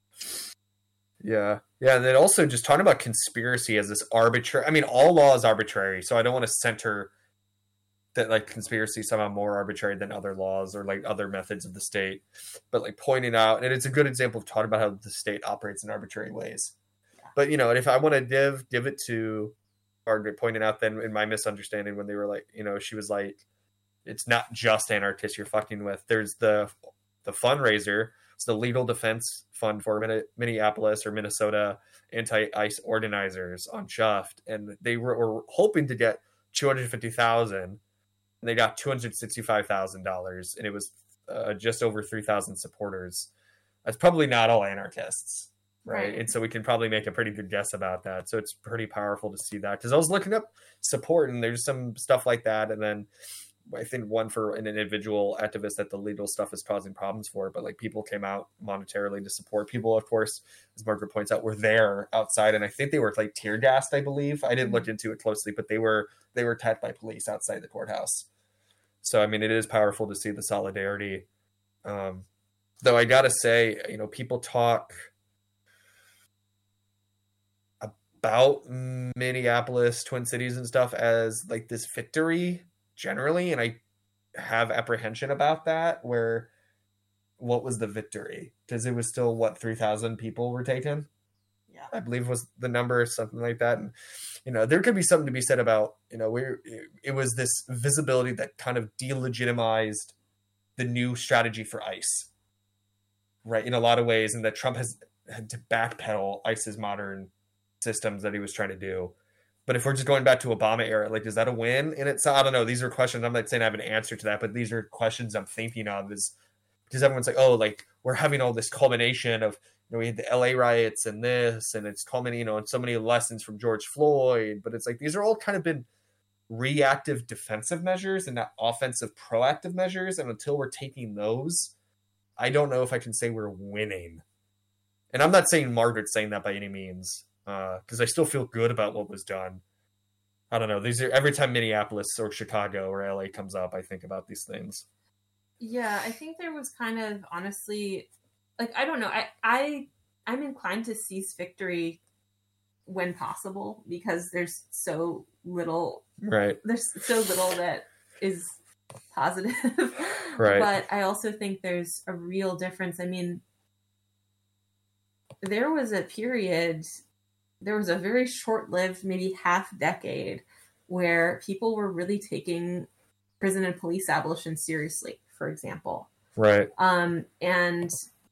Yeah. Yeah, and then also just talking about conspiracy as this arbitrary, I mean, all law is arbitrary, so I don't want to center that like conspiracy is somehow more arbitrary than other laws or like other methods of the state, but like pointing out, and it's a good example of talking about how the state operates in arbitrary ways. Yeah. But you know, and if I want to give give it to Margaret, pointing out then in my misunderstanding when they were like, you know, she was like, it's not just anarchists you're fucking with. There's the the fundraiser. It's the Legal Defense Fund for Minneapolis or Minnesota anti-ICE organizers on Chuft, and they were, were hoping to get two hundred fifty thousand dollars, and they got two hundred sixty-five thousand dollars, and it was uh, just over three thousand supporters. That's probably not all anarchists, right? right? And so we can probably make a pretty good guess about that. So it's pretty powerful to see that, because I was looking up support, and there's some stuff like that, and then I think one for an individual activist that the legal stuff is causing problems for, but like people came out monetarily to support. People, of course, as Margaret points out, were there outside, and I think they were like tear gassed, I believe. I didn't look into it closely, but they were they were attacked by police outside the courthouse. So I mean, it is powerful to see the solidarity. Um, though I gotta say, you know, people talk about Minneapolis, Twin Cities, and stuff as like this victory generally, and I have apprehension about that. Where what was the victory? Because it was still what three thousand people were taken. Yeah, I believe was the number, something like that. And you know, there could be something to be said about, you know, we're it was this visibility that kind of delegitimized the new strategy for ICE, right? In a lot of ways, and that Trump has had to backpedal ICE's modern systems that he was trying to do. But if we're just going back to Obama era, like, is that a win? And it's, I don't know. These are questions. I'm not saying I have an answer to that, but these are questions I'm thinking of, is because everyone's like, oh, like we're having all this culmination of, you know, we had the L A riots and this, and it's culminating, you know, and so many lessons from George Floyd. But it's like, these are all kind of been reactive defensive measures and not offensive proactive measures. And until we're taking those, I don't know if I can say we're winning. And I'm not saying Margaret's saying that by any means. Because uh, I still feel good about what was done. I don't know. These are every time Minneapolis or Chicago or L A comes up, I think about these things. Yeah, I think there was kind of honestly, like, I don't know. I, I I'm inclined to seize victory when possible, because there's so little. Right. There's so little that is positive. Right. But I also think there's a real difference. I mean, there was a period. There was a very short-lived, maybe half decade, where people were really taking prison and police abolition seriously, for example. Right. Um, and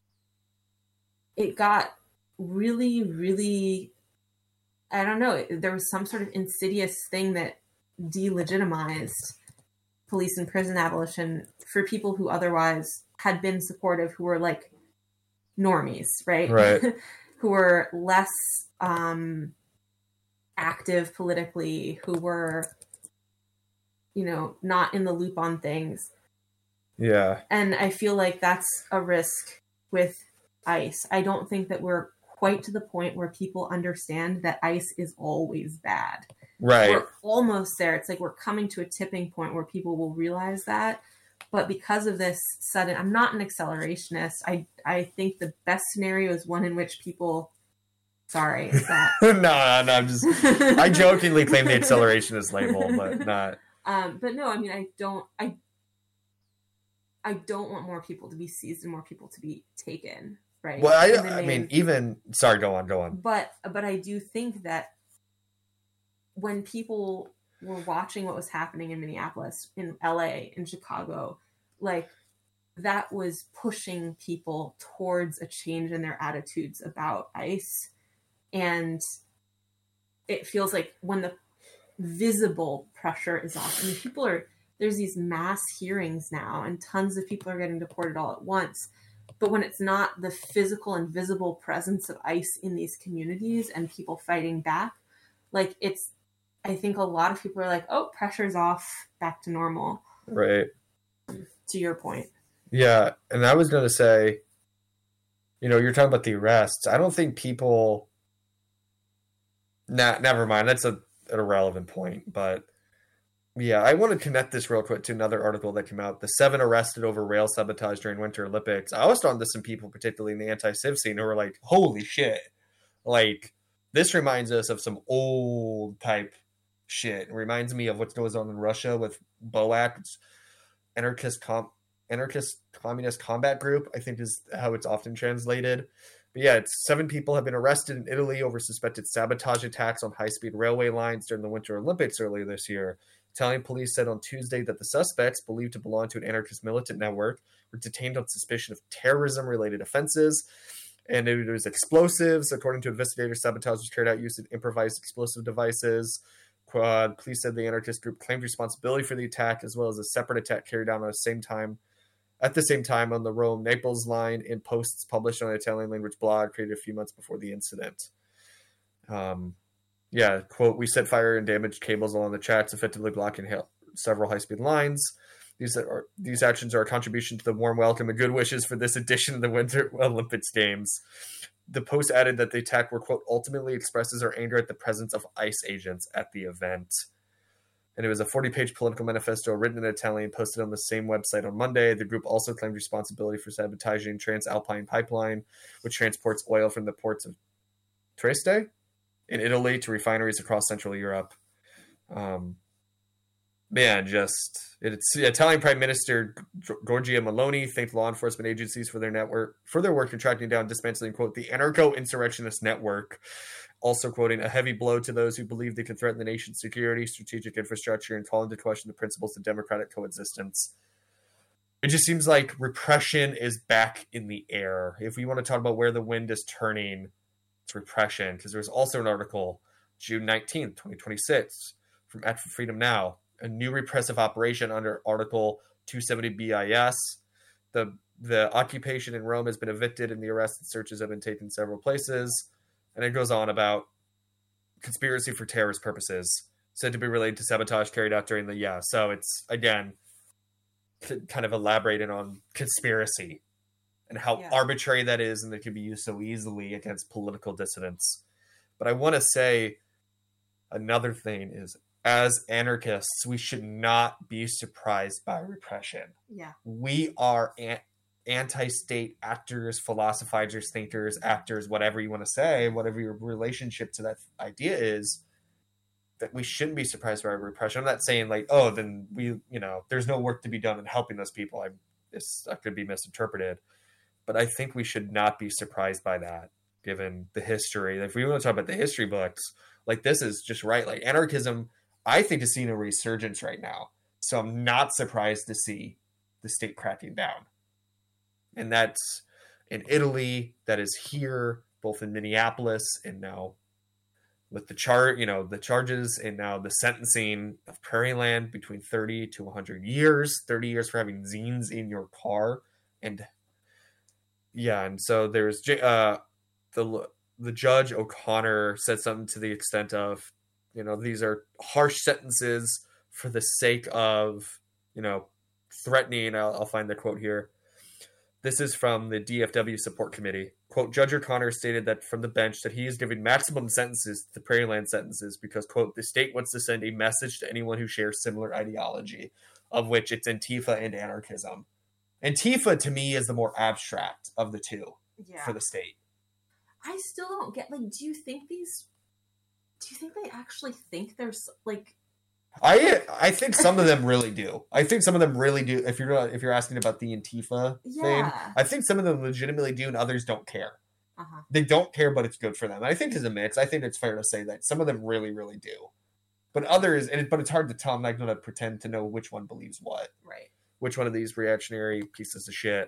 it got really, really, I don't know, there was some sort of insidious thing that delegitimized police and prison abolition for people who otherwise had been supportive, who were like normies, right? Right. Who were less um, active politically, who were, you know, not in the loop on things. Yeah. And I feel like that's a risk with ICE. I don't think that we're quite to the point where people understand that ICE is always bad. Right. We're almost there. It's like we're coming to a tipping point where people will realize that. But because of this sudden, I'm not an accelerationist. I, I think the best scenario is one in which people, sorry, is that? no, no, no, I'm just, I jokingly claim the accelerationist label, but not. Um, but no, I mean, I don't, I, I don't want more people to be seized and more people to be taken, right? Well, I, I mean, even, sorry, go on, go on. But, but I do think that when people were watching what was happening in Minneapolis, in L A, in Chicago, like, that was pushing people towards a change in their attitudes about ICE. And it feels like when the visible pressure is off, I mean, people are, there's these mass hearings now and tons of people are getting deported all at once. But when it's not the physical and visible presence of ICE in these communities and people fighting back, like, it's, I think a lot of people are like, oh, pressure's off, back to normal. Right. To your point. Yeah. And I was going to say, you know, you're talking about the arrests. I don't think people, nah, never mind. That's a, an irrelevant point. But yeah, I want to connect this real quick to another article that came out. The seven arrested over rail sabotage during Winter Olympics. I was talking to some people, particularly in the anti-civ scene, who were like, holy shit. Like, this reminds us of some old type shit. It reminds me of what goes on in Russia with BOAC, anarchist com- anarchist communist combat group, I think is how it's often translated. But yeah, it's seven people have been arrested in Italy over suspected sabotage attacks on high-speed railway lines during the Winter Olympics earlier this year. Italian police said on Tuesday that the suspects, believed to belong to an anarchist militant network, were detained on suspicion of terrorism-related offenses. And it was explosives. According to investigators, sabotage was carried out using improvised explosive devices. Uh, police said the anarchist group claimed responsibility for the attack, as well as a separate attack carried out on the same time, at the same time on the Rome-Naples line in posts published on an Italian language blog created a few months before the incident. Um, yeah, quote, we set fire and damaged cables along the tracks, effectively blocking ha- several high-speed lines. These are these actions are a contribution to the warm welcome and good wishes for this edition of the Winter Olympics Games. The post added that the attack were, quote, ultimately expresses our anger at the presence of ICE agents at the event. And it was a forty-page political manifesto written in Italian, posted on the same website on Monday. The group also claimed responsibility for sabotaging Transalpine Pipeline, which transports oil from the ports of Trieste in Italy to refineries across Central Europe. Um, man, just it's Italian Prime Minister Giorgia Meloni thanked law enforcement agencies for their network for their work in tracking down, dismantling, quote, the anarcho-insurrectionist network. Also quoting, a heavy blow to those who believe they can threaten the nation's security, strategic infrastructure, and call into question the principles of democratic coexistence. It just seems like repression is back in the air. If we want to talk about where the wind is turning, it's repression. Because there's also an article, June nineteenth, twenty twenty-six, from Act for Freedom Now, a new repressive operation under Article two seventy B I S. The, the occupation in Rome has been evicted, and the arrests and searches have been taken several places. And it goes on about conspiracy for terrorist purposes, said to be related to sabotage carried out during the, yeah. So it's, again, kind of elaborating on conspiracy and how Yeah. arbitrary that is, and that can be used so easily against political dissidents. But I want to say another thing is, as anarchists, we should not be surprised by repression. Yeah. We are an- anti-state actors, philosophizers, thinkers, actors, whatever you want to say, whatever your relationship to that idea is, that we shouldn't be surprised by repression. I'm not saying like, oh, then we, you know, there's no work to be done in helping those people. I, this that could be misinterpreted, but I think we should not be surprised by that, given the history. If we want to talk about the history books, like this is just right. Like anarchism, I think is seeing a resurgence right now. So I'm not surprised to see the state cracking down. And that's in Italy, that is here, both in Minneapolis and now with the chart, you know, the charges and now the sentencing of Prairieland between thirty to one hundred years, thirty years for having zines in your car. And yeah, and so there's uh, the the judge O'Connor said something to the extent of, you know, these are harsh sentences for the sake of, you know, threatening. I'll, I'll find the quote here. This is from the D F W Support Committee. Quote, Judge O'Connor stated that from the bench that he is giving maximum sentences to Prairieland sentences because, quote, the state wants to send a message to anyone who shares similar ideology, of which it's Antifa and anarchism. Antifa, to me, is the more abstract of the two Yeah. for the state. I still don't get, like, do you think these, do you think they actually think there's, like... I I think some of them really do. I think some of them really do. If you're if you're asking about the Antifa thing, Yeah. I think some of them legitimately do, and others don't care. Uh-huh. They don't care, but it's good for them. And I think it's a mix. I think it's fair to say that some of them really, really do, but others, and it, but it's hard to tell. I'm not going to pretend to know which one believes what. Right. Which one of these reactionary pieces of shit.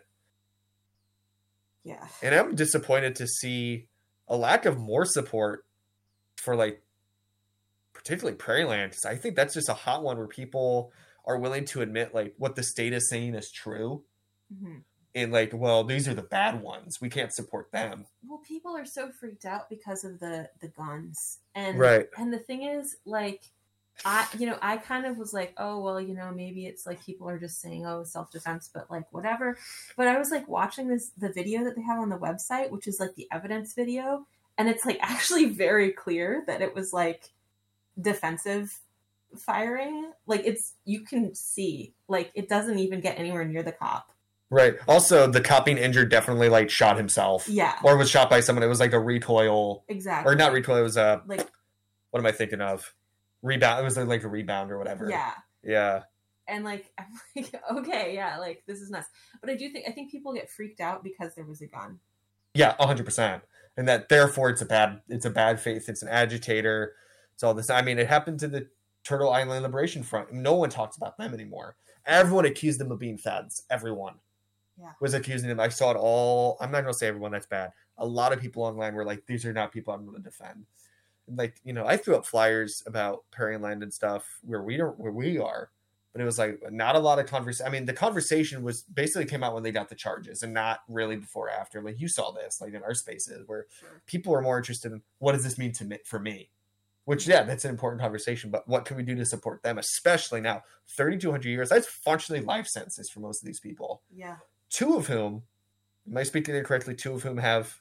Yeah. And I'm disappointed to see a lack of more support for like. Particularly Prairieland, because I think that's just a hot one where people are willing to admit like what the state is saying is true, Mm-hmm. and like, well, these are the bad ones. We can't support them. Well, people are so freaked out because of the the guns, and Right. and the thing is, like, I you know I kind of was like, oh well, you know, maybe it's like people are just saying, oh, self defense, but like whatever. But I was like watching this the video that they have on the website, which is like the evidence video, and it's like actually very clear that it was like defensive firing. Like it's you can see like it doesn't even get anywhere near the cop. Right. Also, the cop being injured definitely like shot himself, Yeah, or was shot by someone. It was like a recoil, exactly. or not recoil. It was a Like what am I thinking of? rebound. It was like a rebound or whatever. Yeah. Yeah. And like, I'm like, okay, yeah, like this is nuts. But I do think, I think people get freaked out because there was a gun. Yeah, a hundred percent. And that therefore it's a bad, it's a bad faith. It's an agitator. It's all this. I mean, it happened to the Turtle Island Liberation Front. No one talks about them anymore. Everyone accused them of being feds. Everyone Yeah. was accusing them. I saw it all. I'm not going to say everyone, that's bad. A lot of people online were like, these are not people I'm going to defend. And like, you know, I threw up flyers about Prairie Land and stuff where we don't, where we are. But it was like not a lot of conversation. I mean, the conversation was basically came out when they got the charges and not really before or after. Like you saw this, like in our spaces where Sure. people are more interested in what does this mean to me, for me? Which, yeah, that's an important conversation. But what can we do to support them, especially now? thirty-two hundred years, that's functionally life sentences for most of these people. Yeah. Two of whom, am I speaking it correctly? Two of whom have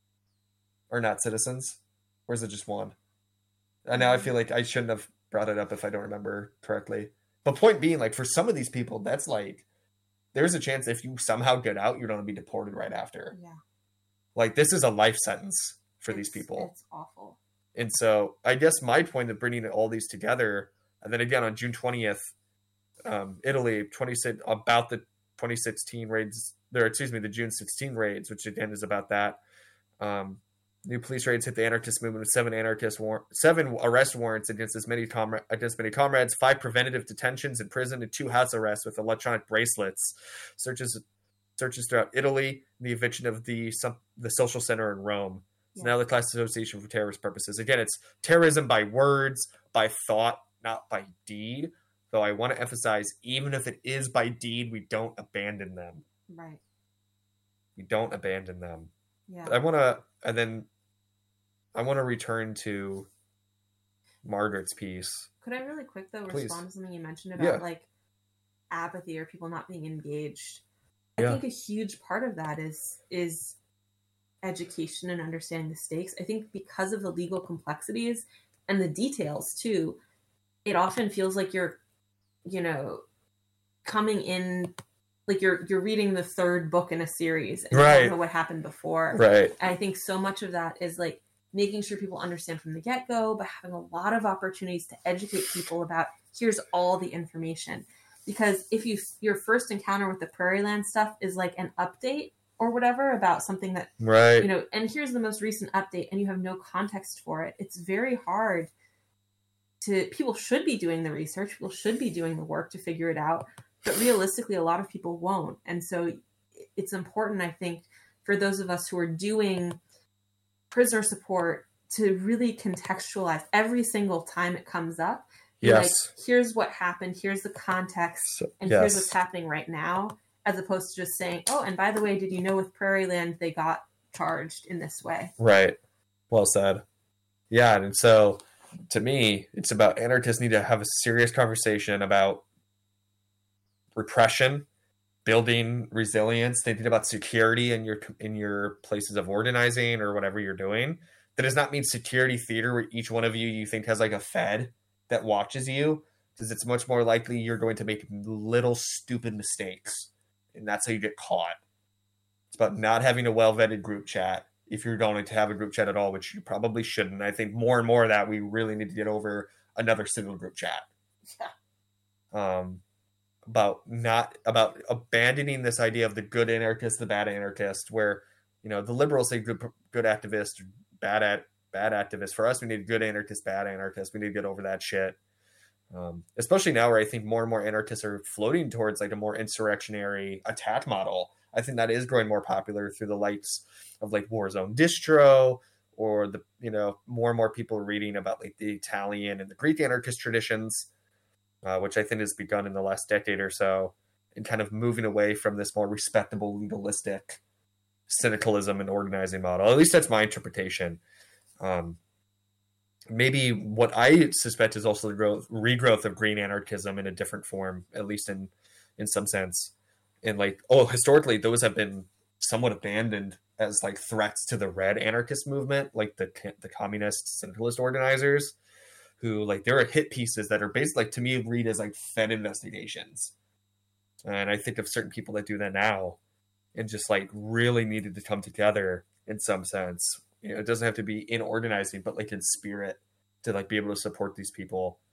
are not citizens, or is it just one? And now I feel like I shouldn't have brought it up if I don't remember correctly. But point being, like for some of these people, that's like there's a chance if you somehow get out, you're going to be deported right after. Yeah. Like this is a life sentence for these It's- people. It's awful. And so I guess my point of bringing all these together, and then again on June twentieth, um, Italy, twenty-six about the twenty sixteen raids, there, excuse me, the June sixteenth raids, which again is about that. Um, new police raids hit the anarchist movement with seven anarchist war- seven arrest warrants against as many comra- against many comrades, five preventative detentions in prison, and two house arrests with electronic bracelets. Searches searches throughout Italy, the eviction of the some, the social center in Rome. It's Yeah. now the class association for terrorist purposes. Again, it's terrorism by words, by thought, not by deed. Though I want to emphasize, even if it is by deed, we don't abandon them. Right. We don't abandon them. Yeah. I want to, and then I want to return to Margaret's piece. Could I really quick though Please. respond to something you mentioned about Yeah. like apathy or people not being engaged? I Yeah. think a huge part of that is is education and understanding the stakes. I think because of the legal complexities and the details too, it often feels like you're, you know, coming in like you're you're reading the third book in a series and you Right. don't know what happened before. Right. And I think so much of that is like making sure people understand from the get-go, but having a lot of opportunities to educate people about here's all the information. Because if you your first encounter with the Prairie Land stuff is like an update or whatever about something that, Right. you know, and here's the most recent update and you have no context for it, it's very hard to, people should be doing the research, people should be doing the work to figure it out, but realistically, a lot of people won't. And so it's important, I think, for those of us who are doing prisoner support to really contextualize every single time it comes up. Be Yes. Like, here's what happened, here's the context, So- and yes. here's what's happening right now, as opposed to just saying, oh, and by the way, did you know with Prairie Land they got charged in this way? Right. Well said. Yeah. And so to me, it's about anarchists need to have a serious conversation about repression, building resilience, thinking about security in your in your places of organizing or whatever you're doing. That does not mean security theater where each one of you you think has like a Fed that watches you, because it's much more likely you're going to make little stupid mistakes, and that's how you get caught. It's about not having a well-vetted group chat if you're going to have a group chat at all, which you probably shouldn't. I think more and more of that we really need to get over another single group chat. Yeah. Um, about not about abandoning this idea of the good anarchist, the bad anarchist, where you know the liberals say good good activist, bad at bad activist. For us, we need good anarchist, bad anarchist. We need to get over that shit. Um, especially now, where I think more and more anarchists are floating towards like a more insurrectionary attack model. I think that is growing more popular through the lights of like Warzone Distro, or the you know more and more people are reading about like the Italian and the Greek anarchist traditions. Uh, which I think has begun in the last decade or so, and kind of moving away from this more respectable, legalistic syndicalism and organizing model. At least that's my interpretation. Um, maybe what I suspect is also the growth, regrowth of green anarchism in a different form, at least in in some sense. And like, oh, historically, those have been somewhat abandoned as like threats to the red anarchist movement, like the the communist syndicalist organizers. Who like there are hit pieces that are basically like to me read as like Fed investigations, and I think of certain people that do that now, and just like really needed to come together in some sense. You know, it doesn't have to be in organizing, but like in spirit to like be able to support these people.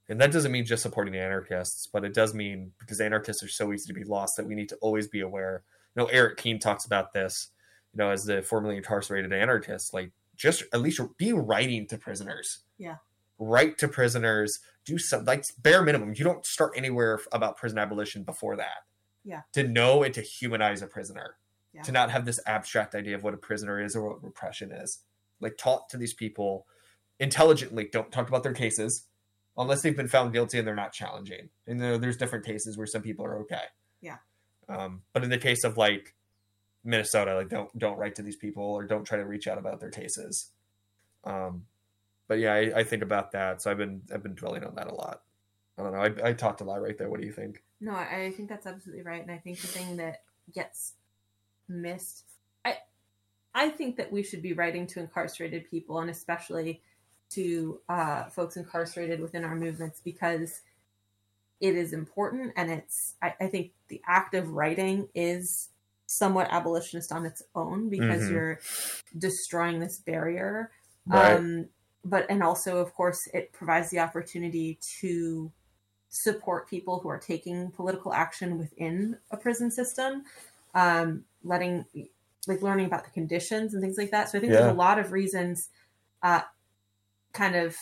And that doesn't mean just supporting the anarchists, but it does mean because anarchists are so easy to be lost that we need to always be aware. You know, Eric Keene talks about this, you know, as the formerly incarcerated anarchist, like just at least be writing to prisoners. Yeah. Write to prisoners, do some, like bare minimum. You don't start anywhere about prison abolition before that. Yeah. To know and to humanize a prisoner. Yeah. To not have this abstract idea of what a prisoner is or what repression is. Like talk to these people intelligently. Don't talk about their cases unless they've been found guilty and they're not challenging. And you know, there's different cases where some people are okay. Yeah. Um, but in the case of like Minnesota, like don't don't write to these people or don't try to reach out about their cases. Um, but yeah, I, I think about that. So I've been I've been dwelling on that a lot. I don't know. I, I talked a lot right there. What do you think? No, I think that's absolutely right. And I think the thing that gets missed, I I think that we should be writing to incarcerated people, and especially to uh, folks incarcerated within our movements, because it is important. And it's, I, I think the act of writing is somewhat abolitionist on its own, because Mm-hmm. you're destroying this barrier. Right. Um, but, and also, of course, it provides the opportunity to support people who are taking political action within a prison system, um, letting, like learning about the conditions and things like that. So I think Yeah. there's a lot of reasons, uh, kind of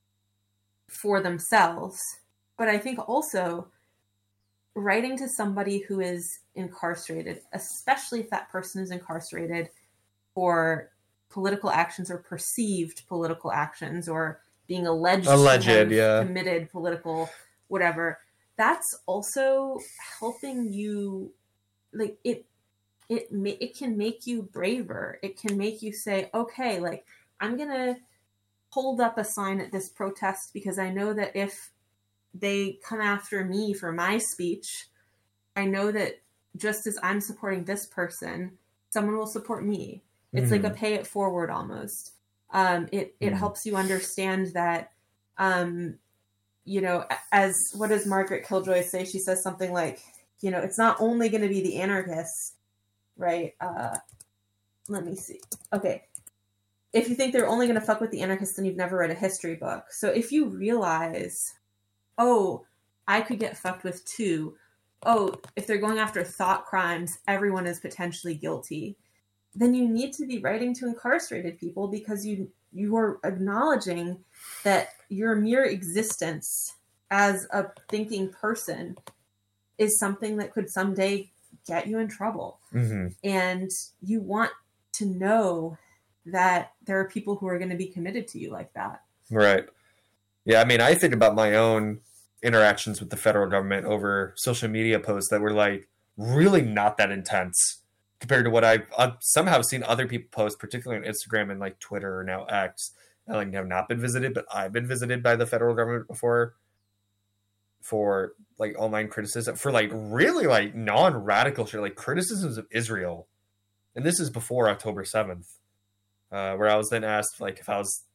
for themselves. But I think also writing to somebody who is incarcerated, especially if that person is incarcerated for political actions or perceived political actions or being alleged, Alleged, to have yeah. committed political whatever, that's also helping you, like it it ma- it can make you braver. It can make you say, okay, like I'm gonna hold up a sign at this protest because I know that if they come after me for my speech, I know that just as I'm supporting this person, someone will support me. It's Mhm. like a pay it forward almost. Um, it, it Mhm. helps you understand that, um, you know, as what does Margaret Killjoy say? She says something like, you know, it's not only going to be the anarchists, right? Uh, let me see. Okay. If you think they're only going to fuck with the anarchists, then you've never read a history book. So if you realize, oh, I could get fucked with too. Oh, if they're going after thought crimes, everyone is potentially guilty. Then you need to be writing to incarcerated people, because you you are acknowledging that your mere existence as a thinking person is something that could someday get you in trouble. Mm-hmm. And you want to know that there are people who are going to be committed to you like that. Right. Yeah, I mean, I think about my own interactions with the federal government over social media posts that were like really not that intense compared to what I've, I've somehow seen other people post, particularly on Instagram and like Twitter or now X. I like have not been visited, but I've been visited by the federal government before for like online criticism, for like really like non-radical shit, like criticisms of Israel. And this is before October seventh, uh, where I was then asked like if I was